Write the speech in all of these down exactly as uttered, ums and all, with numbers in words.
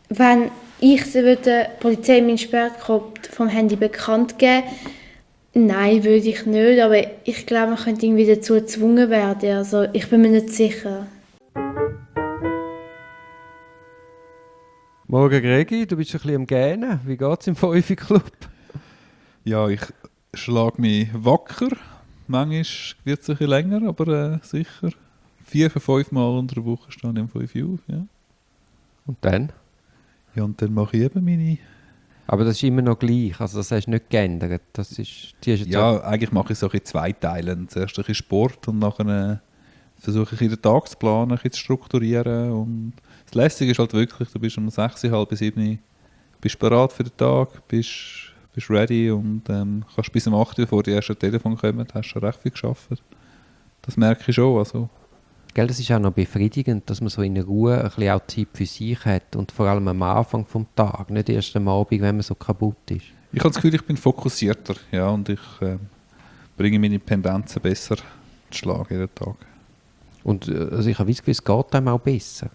Wenn ich der Polizei meinen Sperrcode vom Handy bekannt geben, nein, würde ich nicht, aber ich glaube, man könnte irgendwie dazu gezwungen werden. Also ich bin mir nicht sicher. Morgen Gregi, du bist ein bisschen am Gähnen. Wie geht es im Fünfi-Club? Ja, ich schlage mich wacker. Manchmal wird es ein bisschen länger, aber äh, sicher. Vier, fünf Mal unter der Woche stehe ich um fünf Uhr auf. Ja. Und dann? Ja, und dann mache ich eben meine... Aber das ist immer noch gleich, also das hast du nicht geändert. Das ist, die ist jetzt Ja, eigentlich mache ich es so in zwei Teilen. Zuerst ein bisschen Sport und nachher äh, versuche ich den Tag zu planen, ein bisschen zu strukturieren. Und das Lässige ist halt wirklich, du bist um sechs, halb sieben, bist bereit für den Tag, bist, bist ready und ähm, kannst bis um acht Uhr, bevor die ersten Telefon kommen, hast schon recht viel geschafft. Das merke ich schon. Also. Gell, das ist auch noch befriedigend, dass man so in Ruhe ein bisschen auch Zeit für sich hat und vor allem am Anfang des Tages, nicht erst am Abend, wenn man so kaputt ist. Ich habe das Gefühl, ich bin fokussierter, ja, und ich äh, bringe meine Pendenzen besser zu Schlag jeden Tag. Und äh, also ich habe das Gefühl, es geht einem auch besser.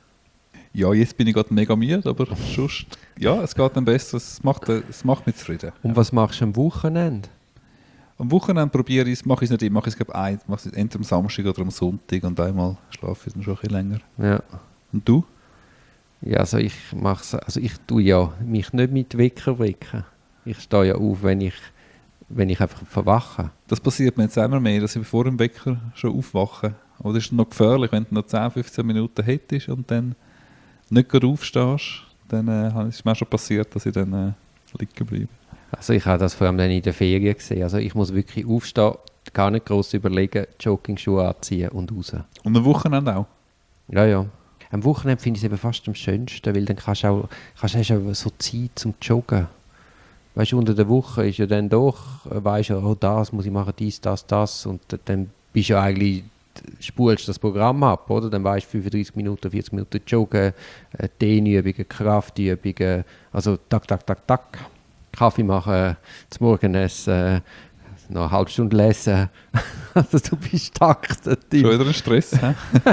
Ja, jetzt bin ich gerade mega müde, aber sonst, ja, es geht dann besser, es macht, äh, es macht mich zufrieden. Und ja. Was machst du am Wochenende? Am Wochenende probiere ich es, mache ich es nicht immer, mache ich es glaube ein, mache ich es entweder am Samstag oder am Sonntag und einmal schlafe ich dann schon ein bisschen länger. Ja. Und du? Ja, also ich mach's, also ich tue ja mich nicht mit Wecker wecken. Ich stehe ja auf, wenn ich, wenn ich einfach verwache. Das passiert mir jetzt immer mehr, dass ich vor dem Wecker schon aufwache. Aber das ist noch gefährlich, wenn du noch zehn, fünfzehn Minuten hättest und dann nicht gerade aufstehst, dann äh, ist es mir schon passiert, dass ich dann äh, liegen bleibe. Also ich habe das vor allem dann in der Ferien gesehen. Also ich muss wirklich aufstehen, gar nicht gross überlegen, Jogging-Schuhe anziehen und raus. Und am Wochenende auch? Ja, ja. Am Wochenende finde ich es eben fast am schönsten, weil dann kannst du auch, kannst, hast du auch so Zeit zum Joggen. Weißt du, unter der Woche ist ja dann doch, weißt du, oh, das muss ich machen, dies, das, das. Und dann bist du ja eigentlich, spulst das Programm ab, oder? Dann weißt du fünfunddreißig Minuten, vierzig Minuten joggen, äh, Dehnübungen, Kraftübungen, also tak, tak, tak, tak. Kaffee machen, zum Morgen essen, noch eine halbe Stunde lesen. Also du bist taktet. Schon wieder ein Stress, hä?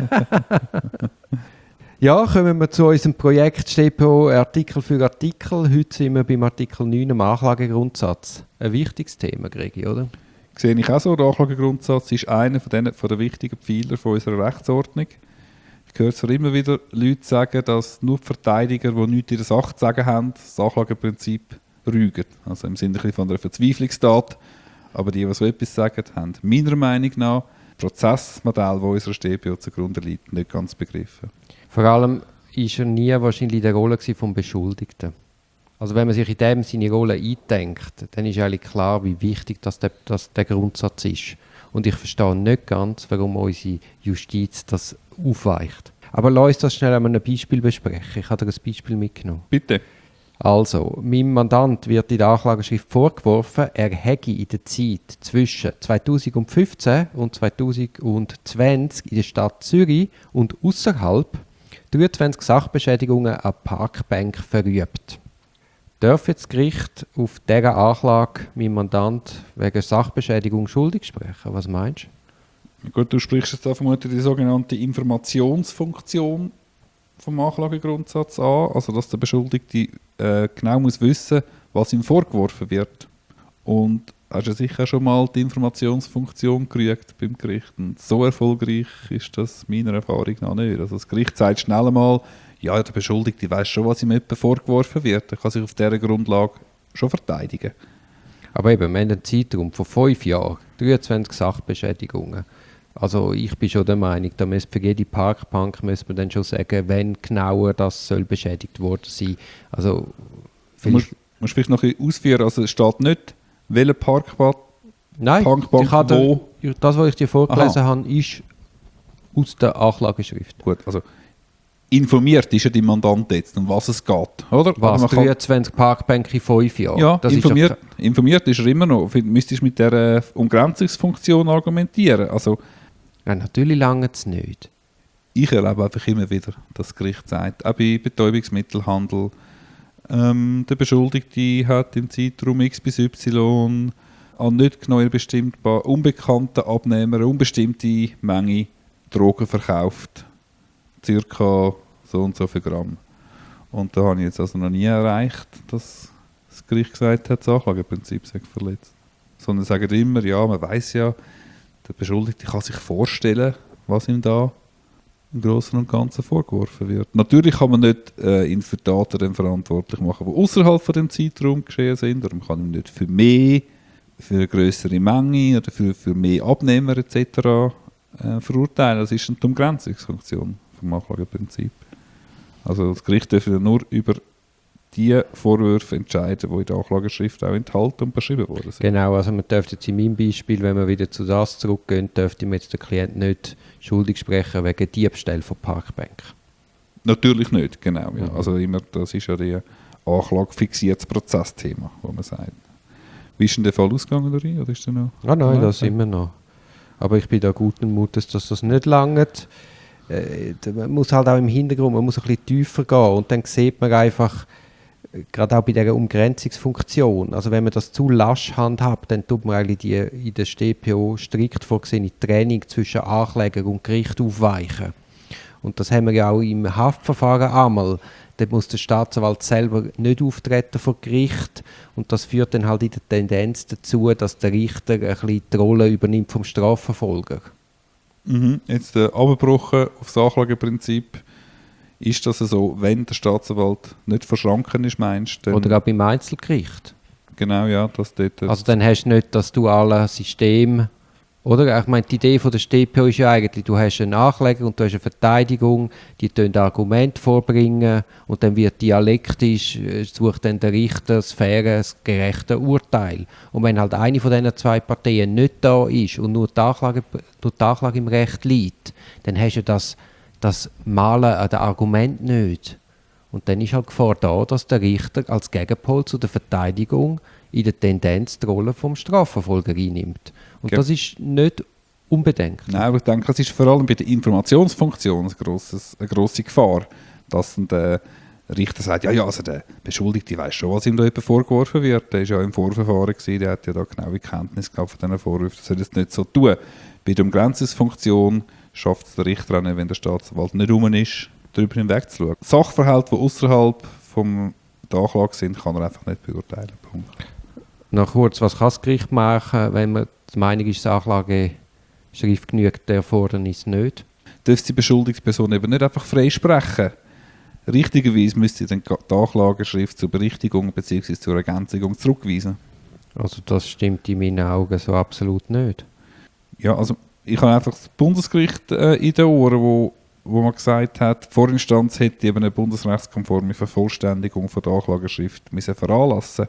Ja, kommen wir zu unserem Projekt S T P O Artikel für Artikel. Heute sind wir beim Artikel neun, am Anklagegrundsatz. Ein wichtiges Thema, Gregi, oder? Sehe ich auch so, der Anklagegrundsatz ist einer von den, von den wichtigen Pfeiler von unserer Rechtsordnung. Ich höre zwar immer wieder Leute sagen, dass nur die Verteidiger, die nichts in der Sache zu sagen haben, das Anklageprinzip rügen. Also im Sinne von einer Verzweiflungstat. Aber die, die so etwas sagen, haben meiner Meinung nach das Prozessmodell, das unserer S T P O zugrunde liegt, nicht ganz begriffen. Vor allem war er nie wahrscheinlich in der Rolle des Beschuldigten. Also wenn man sich in dem seine Rolle eindenkt, dann ist eigentlich klar, wie wichtig das der, das der Grundsatz ist. Und ich verstehe nicht ganz, warum unsere Justiz das aufweicht. Aber lass uns das schnell an einem Beispiel besprechen. Ich habe dir ein Beispiel mitgenommen. Bitte. Also, meinem Mandant wird in der Anklageschrift vorgeworfen, er hätte in der Zeit zwischen zweitausendfünfzehn und zweitausendzwanzig in der Stadt Zürich und außerhalb dreiundzwanzig Sachbeschädigungen an Parkbank verübt. Darf jetzt das Gericht auf dieser Anklage meinem Mandant wegen Sachbeschädigung schuldig sprechen? Was meinst du? Gut, du sprichst jetzt da vermutlich die sogenannte Informationsfunktion vom Anklagegrundsatz an, also dass der Beschuldigte äh, genau muss wissen, was ihm vorgeworfen wird. Und hast du sicher schon mal die Informationsfunktion gekriegt beim Gericht. Und so erfolgreich ist das meiner Erfahrung nach nicht. Also das Gericht sagt schnell einmal, ja, der Beschuldigte weiss schon, was ihm etwa vorgeworfen wird. Er kann sich auf dieser Grundlage schon verteidigen. Aber eben, wir haben einen Zeitraum von fünf Jahren, dreiundzwanzig Sachbeschädigungen. Also ich bin schon der Meinung, da müsste für jede Parkbank müsste man dann schon sagen, wenn genauer das soll beschädigt worden sein. Also du musst, musst vielleicht noch ein bisschen ausführen, also es steht nicht, welche Parkbank, Nein, Parkbank ich habe wo... das, was ich dir vorgelesen Aha. habe, ist aus der Anklageschrift. Gut, also informiert ist ja die Mandant jetzt, um was es geht, oder? Was, dreiundzwanzig Parkbänke in fünf Jahren? Ja, das informiert, ist ja informiert ist er immer noch. Müsstest du mit dieser Umgrenzungsfunktion argumentieren. Also, ja, natürlich lange es nicht. Ich erlebe einfach immer wieder, dass das Gericht sagt, auch bei Betäubungsmittelhandel, ähm, der Beschuldigte hat im Zeitraum X bis Y an nicht genau bestimmbar unbekannten Abnehmern eine unbestimmte Menge Drogen verkauft. Circa so und so viel Gramm. Und da habe ich jetzt also noch nie erreicht, dass das Gericht gesagt hat, das Anklageprinzip sei verletzt. Sondern sagen immer, ja, man weiss ja, der Beschuldigte kann sich vorstellen, was ihm da im Großen und Ganzen vorgeworfen wird. Natürlich kann man nicht äh, ihn für Taten dann verantwortlich machen, die außerhalb von dem Zeitraum geschehen sind. Oder man kann ihn nicht für mehr, für eine grössere Menge oder für, für mehr Abnehmer et cetera äh, verurteilen. Das ist eine Umgrenzungsfunktion vom Anklageprinzip. Also das Gericht darf nur über die Vorwürfe entscheiden, die in der Anklageschrift auch enthalten und beschrieben worden sind. Genau, also man dürfte jetzt in meinem Beispiel, wenn wir wieder zu das zurückgehen, dürfte man jetzt den Klient nicht schuldig sprechen wegen Diebstahl von Parkbänken. Natürlich nicht, genau. Ja. Mhm. Also immer, das ist ja die Anklage fixiertes Prozessthema, wo man sagt. Wie ist denn der Fall ausgegangen, Dori? Oder ist der noch? Ah nein, Nein, das nein. immer noch. Aber ich bin da guten Mutes, dass das nicht langt. Äh, man muss halt auch im Hintergrund, man muss ein bisschen tiefer gehen und dann sieht man einfach, gerade auch bei dieser Umgrenzungsfunktion, also wenn man das zu lasch handhabt, dann tut man eigentlich die in der S t P O strikt vorgesehene Trennung zwischen Ankläger und Gericht aufweichen. Und das haben wir ja auch im Haftverfahren einmal. Dort muss der Staatsanwalt selber nicht auftreten vor Gericht und das führt dann halt in der Tendenz dazu, dass der Richter ein bisschen die Rolle übernimmt vom Strafverfolger. Mhm. Jetzt äh, abgebrochen auf das Anklageprinzip. Ist das so, wenn der Staatsanwalt nicht verschranken ist, meinst du? Oder auch beim Einzelgericht. Genau, ja, dass dort... Also dann hast du nicht das duale System, oder? Ich meine, die Idee von der S t P O ist ja eigentlich, du hast einen Ankläger und du hast eine Verteidigung, die tun Argumente vorbringen und dann wird dialektisch, äh, sucht dann der Richter das faire, das gerechte Urteil. Und wenn halt eine von diesen zwei Parteien nicht da ist und nur die Anklage, nur die Anklage im Recht liegt, dann hast du das das Malen an den Argument nicht. Und dann ist halt die Gefahr da, dass der Richter als Gegenpol zu der Verteidigung in der Tendenz die Rolle vom Strafverfolger einnimmt. Und Okay. das ist nicht unbedenklich. Nein, aber ich denke, es ist vor allem bei der Informationsfunktion eine grosse, eine grosse Gefahr, dass dann der Richter sagt, ja, ja, also der Beschuldigte weiss schon, was ihm da jemand vorgeworfen wird. Der war ja im Vorverfahren gewesen, der hat ja da genaue Kenntnis gehabt von diesen Vorwürfen. Das soll jetzt nicht so tun. Bei der Umgrenzungsfunktion schafft es der Richter auch nicht, wenn der Staatsanwalt nicht rum ist, darüber hinwegzuschauen. Sachverhalte, die außerhalb vom der Anklage sind, kann er einfach nicht beurteilen. Punkt. Noch kurz, was kann das Gericht machen, wenn man der Meinung ist, die Anklageschrift genügt der Erfordernis nicht? Darf die beschuldigte Person eben nicht einfach freisprechen? Richtigerweise müsste dann die Anklageschrift zur Berichtigung bzw. zur Ergänzung zurückweisen. Also das stimmt in meinen Augen so absolut nicht. Ja, also ich habe einfach das Bundesgericht äh, in den Ohren, wo, wo man gesagt hat, die Vorinstanz hätte eben eine bundesrechtskonforme Vervollständigung von der Anklageschrift müssen veranlassen.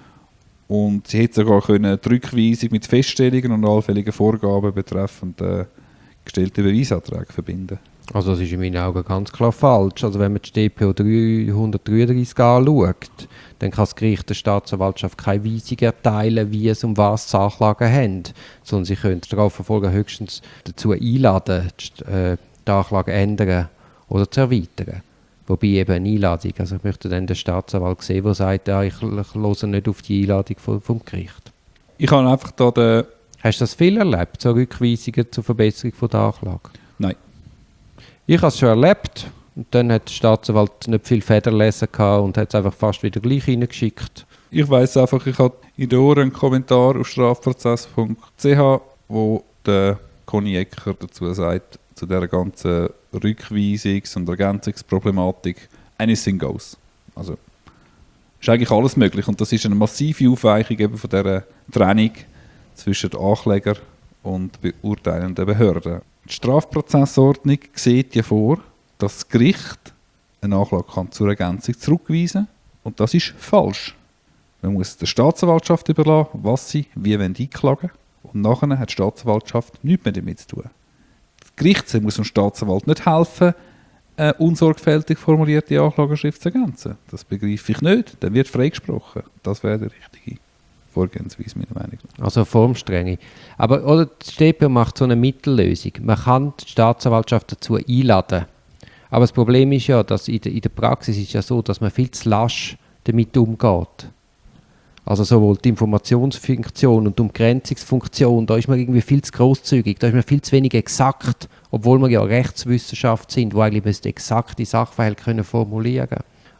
Und sie hätte sogar können die Rückweisung mit Feststellungen und allfälligen Vorgaben betreffend äh, gestellte Beweisanträge verbinden. Also das ist in meinen Augen ganz klar falsch. Also wenn man die S t P O dreihundertdreiunddreissig anschaut, dann kann das Gericht der Staatsanwaltschaft keine Weisung erteilen, wie es um was die Anklagen haben. Sondern sie können die Strafverfolger höchstens dazu einladen, die, äh, die Anklage zu ändern oder zu erweitern. Wobei eben eine Einladung, also ich möchte dann den Staatsanwalt sehen, der sagt, ja, ich, ich höre nicht auf die Einladung vom, vom Gericht. Ich habe einfach da den... Hast du das viel erlebt, so Rückweisungen zur Verbesserung von der Anklage? Nein. Ich habe es schon erlebt und dann hat der Staatsanwalt nicht viel Federlesen gehabt und hat es einfach fast wieder gleich reingeschickt. Ich weiss einfach, ich habe in der Ohren einen Kommentar auf strafprozess punkt c h, wo der Conny Ecker dazu sagt, zu dieser ganzen Rückweisungs- und Ergänzungsproblematik, anything goes. Also ist eigentlich alles möglich und das ist eine massive Aufweichung eben von dieser Trennung zwischen Ankläger und beurteilenden Behörden. Die Strafprozessordnung sieht ja vor, dass das Gericht eine Anklage kann zur Ergänzung zurückweisen kann. Und das ist falsch. Man muss es der Staatsanwaltschaft überlassen, was sie wie einklagen wollen. Und nachher hat die Staatsanwaltschaft nichts mehr damit zu tun. Das Gericht muss dem Staatsanwalt nicht helfen, eine unsorgfältig formulierte Anklageschrift zu ergänzen. Das begreife ich nicht. Dann wird freigesprochen. Das wäre die richtige Vorgehensweise, meiner Meinung nach. Also Formstrenge. Aber oder die S t P O macht so eine Mittellösung. Man kann die Staatsanwaltschaft dazu einladen. Aber das Problem ist ja, dass in der, in der Praxis ist ja so, dass man viel zu lasch damit umgeht. Also sowohl die Informationsfunktion und die Umgrenzungsfunktion, da ist man irgendwie viel zu grosszügig, da ist man viel zu wenig exakt, obwohl wir ja Rechtswissenschaft sind, wo eigentlich exakte Sachverhalte können formulieren können.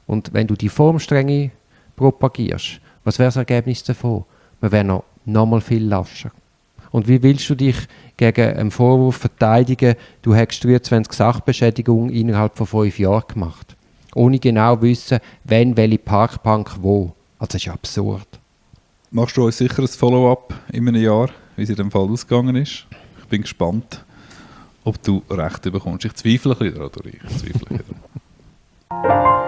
Und wenn du die Formstrenge propagierst, was wäre das Ergebnis davon? Man wäre noch, noch mal viel lascher. Und wie willst du dich gegen einen Vorwurf verteidigen, du hättest dreiundzwanzig Sachbeschädigungen innerhalb von fünf Jahren gemacht? Ohne genau wissen, wann welche Parkbank wo. Also das ist absurd. Machst du uns sicher ein Follow-up in einem Jahr, wie es in dem Fall ausgegangen ist? Ich bin gespannt, ob du Recht bekommst. Ich zweifle ein bisschen daran, ich zweifle ein bisschen daran.